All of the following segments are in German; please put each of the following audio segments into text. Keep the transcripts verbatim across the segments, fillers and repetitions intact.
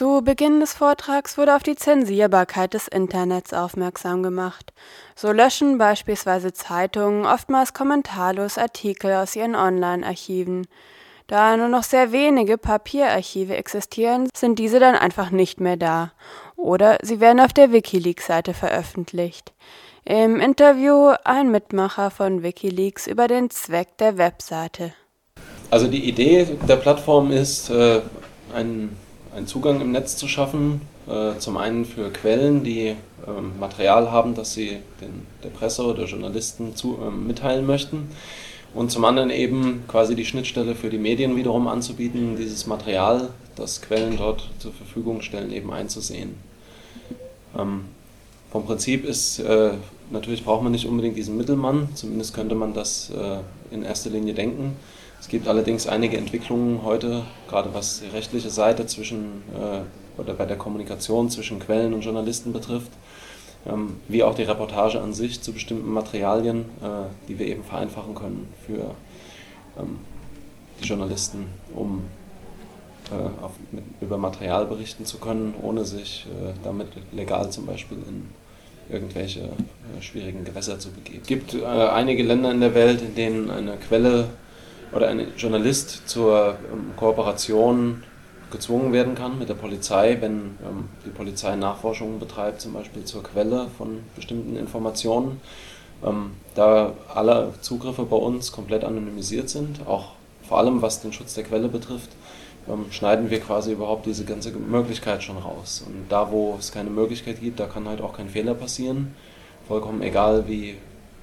Zu Beginn des Vortrags wurde auf die Zensierbarkeit des Internets aufmerksam gemacht. So löschen beispielsweise Zeitungen oftmals kommentarlos Artikel aus ihren Online-Archiven. Da nur noch sehr wenige Papierarchive existieren, sind diese dann einfach nicht mehr da. Oder sie werden auf der WikiLeaks-Seite veröffentlicht. Im Interview ein Mitmacher von WikiLeaks über den Zweck der Webseite. Also die Idee der Plattform ist, äh, ein einen Zugang im Netz zu schaffen, äh, zum einen für Quellen, die ähm, Material haben, das sie den, der Presse oder Journalisten zu, ähm, mitteilen möchten, und zum anderen eben quasi die Schnittstelle für die Medien wiederum anzubieten, dieses Material, das Quellen dort zur Verfügung stellen, eben einzusehen. Ähm, vom Prinzip ist, äh, natürlich braucht man nicht unbedingt diesen Mittelmann, zumindest könnte man das äh, in erster Linie denken. Es gibt allerdings einige Entwicklungen heute, gerade was die rechtliche Seite zwischen äh, oder bei der Kommunikation zwischen Quellen und Journalisten betrifft, ähm, wie auch die Reportage an sich zu bestimmten Materialien, äh, die wir eben vereinfachen können für ähm, die Journalisten, um äh, auf, mit, über Material berichten zu können, ohne sich äh, damit legal zum Beispiel in irgendwelche äh, schwierigen Gewässer zu begeben. Es gibt äh, einige Länder in der Welt, in denen eine Quelle oder ein Journalist zur ähm, Kooperation gezwungen werden kann mit der Polizei, wenn ähm, die Polizei Nachforschungen betreibt, zum Beispiel zur Quelle von bestimmten Informationen. Ähm, da alle Zugriffe bei uns komplett anonymisiert sind, auch vor allem was den Schutz der Quelle betrifft, ähm, schneiden wir quasi überhaupt diese ganze Möglichkeit schon raus. Und da, wo es keine Möglichkeit gibt, da kann halt auch kein Fehler passieren, vollkommen egal wie äh,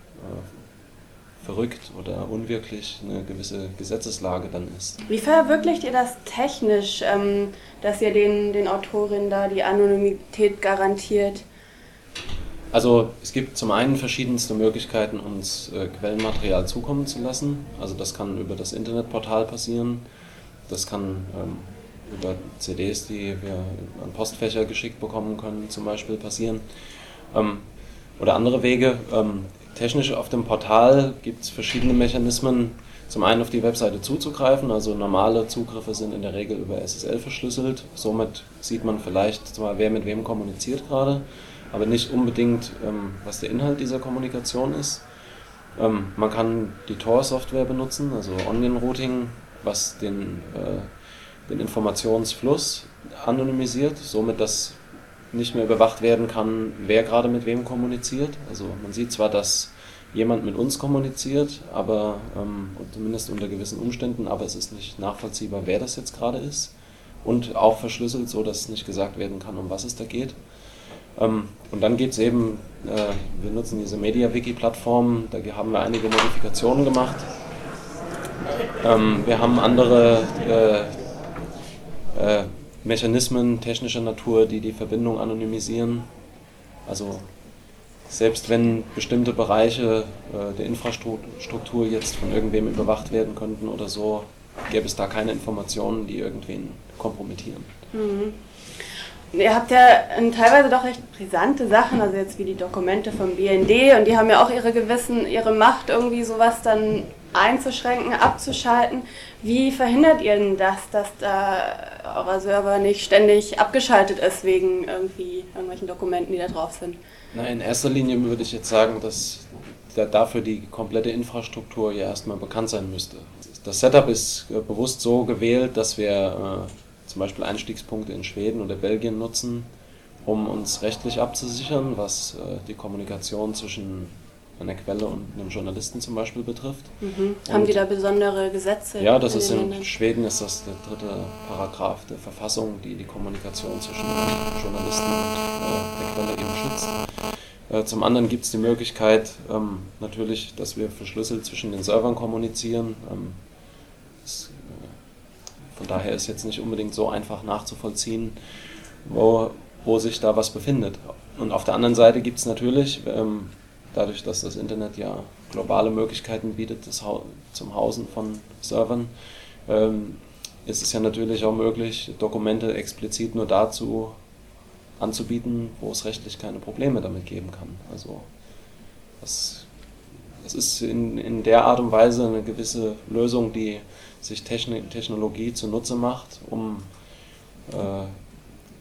verrückt oder unwirklich eine gewisse Gesetzeslage dann ist. Wie verwirklicht ihr das technisch, ähm, dass ihr den, den Autorinnen da die Anonymität garantiert? Also es gibt zum einen verschiedenste Möglichkeiten, uns äh, Quellenmaterial zukommen zu lassen. Also das kann über das Internetportal passieren, das kann ähm, über C Ds, die wir an Postfächer geschickt bekommen können, zum Beispiel passieren. Ähm, oder andere Wege. Ähm, Technisch auf dem Portal gibt es verschiedene Mechanismen, zum einen auf die Webseite zuzugreifen, also normale Zugriffe sind in der Regel über S S L verschlüsselt, somit sieht man vielleicht zwar, wer mit wem kommuniziert gerade, aber nicht unbedingt, ähm, was der Inhalt dieser Kommunikation ist. Ähm, man kann die Tor-Software benutzen, also Onion Routing, was den, äh, den Informationsfluss anonymisiert, somit dass nicht mehr überwacht werden kann, wer gerade mit wem kommuniziert. Also man sieht zwar, dass jemand mit uns kommuniziert, aber ähm, zumindest unter gewissen Umständen, aber es ist nicht nachvollziehbar, wer das jetzt gerade ist. Und auch verschlüsselt, so dass nicht gesagt werden kann, um was es da geht. Ähm, und dann geht es eben, äh, wir nutzen diese MediaWiki-Plattform, da haben wir einige Modifikationen gemacht. Ähm, wir haben andere äh, äh, Mechanismen technischer Natur, die die Verbindung anonymisieren. Also selbst wenn bestimmte Bereiche äh, der Infrastruktur jetzt von irgendwem überwacht werden könnten oder so, gäbe es da keine Informationen, die irgendwen kompromittieren. Mhm. Ihr habt ja teilweise doch recht brisante Sachen, also jetzt wie die Dokumente vom B N D, und die haben ja auch ihre Gewissen, ihre Macht, irgendwie sowas dann einzuschränken, abzuschalten. Wie verhindert ihr denn das, dass da euer Server nicht ständig abgeschaltet ist wegen irgendwie irgendwelchen Dokumenten, die da drauf sind? Na, in erster Linie würde ich jetzt sagen, dass dafür die komplette Infrastruktur ja erstmal bekannt sein müsste. Das Setup ist bewusst so gewählt, dass wir äh, zum Beispiel Einstiegspunkte in Schweden oder Belgien nutzen, um uns rechtlich abzusichern, was äh, die Kommunikation zwischen einer Quelle und einem Journalisten zum Beispiel betrifft. Mhm. Haben die da besondere Gesetze? Ja, das ist in Ländern? Schweden ist das der dritte Paragraph der Verfassung, die die Kommunikation zwischen Journalisten und äh, der Quelle eben schützt. Äh, zum anderen gibt es die Möglichkeit, ähm, natürlich, dass wir verschlüsselt zwischen den Servern kommunizieren. Ähm, das, äh, von daher ist jetzt nicht unbedingt so einfach nachzuvollziehen, wo, wo sich da was befindet. Und auf der anderen Seite gibt es natürlich, ähm, dadurch, dass das Internet ja globale Möglichkeiten bietet das ha- zum Hausen von Servern, ähm, ist es ja natürlich auch möglich, Dokumente explizit nur dazu anzubieten, wo es rechtlich keine Probleme damit geben kann. Also das, das ist in, in der Art und Weise eine gewisse Lösung, die sich Techn- Technologie zunutze macht, um äh,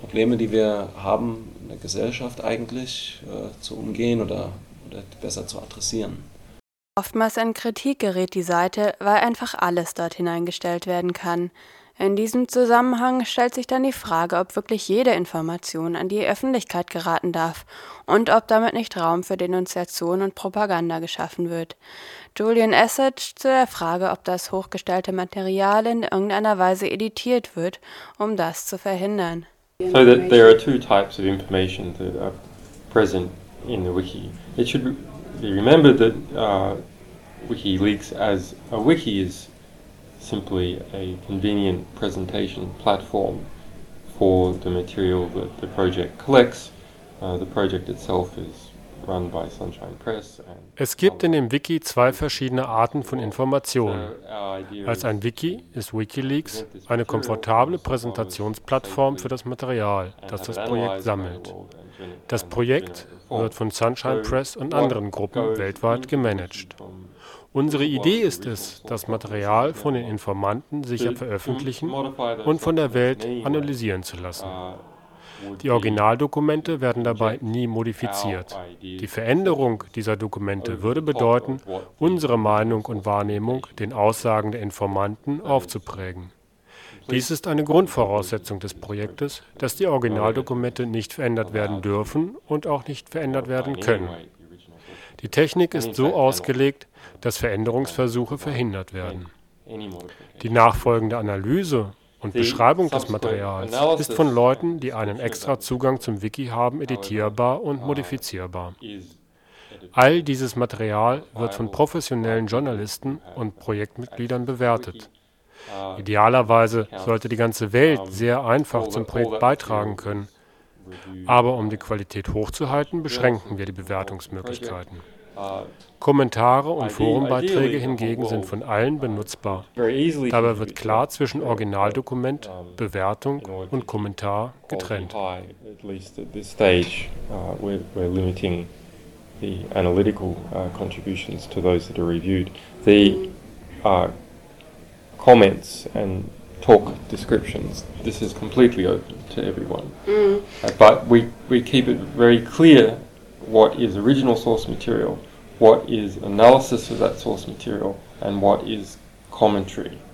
Probleme, die wir haben in der Gesellschaft eigentlich äh, zu umgehen oder, oder besser zu adressieren. Oftmals in Kritik gerät die Seite, weil einfach alles dort hineingestellt werden kann. In diesem Zusammenhang stellt sich dann die Frage, ob wirklich jede Information an die Öffentlichkeit geraten darf und ob damit nicht Raum für Denunziation und Propaganda geschaffen wird. Julian Assange zu der Frage, ob das hochgestellte Material in irgendeiner Weise editiert wird, um das zu verhindern. So that there are two types of information that are present in the wiki. It should be remembered that uh, WikiLeaks as a wiki is simply a convenient presentation platform for the material that the project collects. Uh, the project itself is run by Sunshine Press. And es gibt in dem Wiki zwei verschiedene Arten von Informationen. Als ein Wiki ist WikiLeaks eine komfortable Präsentationsplattform für das Material, das das Projekt sammelt. Das Projekt wird von Sunshine Press und anderen Gruppen weltweit gemanagt. Unsere Idee ist es, das Material von den Informanten sicher veröffentlichen und von der Welt analysieren zu lassen. Die Originaldokumente werden dabei nie modifiziert. Die Veränderung dieser Dokumente würde bedeuten, unsere Meinung und Wahrnehmung den Aussagen der Informanten aufzuprägen. Dies ist eine Grundvoraussetzung des Projektes, dass die Originaldokumente nicht verändert werden dürfen und auch nicht verändert werden können. Die Technik ist so ausgelegt, dass Veränderungsversuche verhindert werden. Die nachfolgende Analyse und Beschreibung des Materials ist von Leuten, die einen extra Zugang zum Wiki haben, editierbar und modifizierbar. All dieses Material wird von professionellen Journalisten und Projektmitgliedern bewertet. Idealerweise sollte die ganze Welt sehr einfach zum Projekt beitragen können. Aber um die Qualität hochzuhalten, beschränken wir die Bewertungsmöglichkeiten. Kommentare und Forenbeiträge hingegen sind von allen benutzbar. Dabei wird klar zwischen Originaldokument, Bewertung und Kommentar getrennt. The analytical uh, contributions to those that are reviewed. The uh, comments and talk descriptions, this is completely open to everyone. Mm. Uh, but we, we keep it very clear what is original source material, what is analysis of that source material, and what is commentary.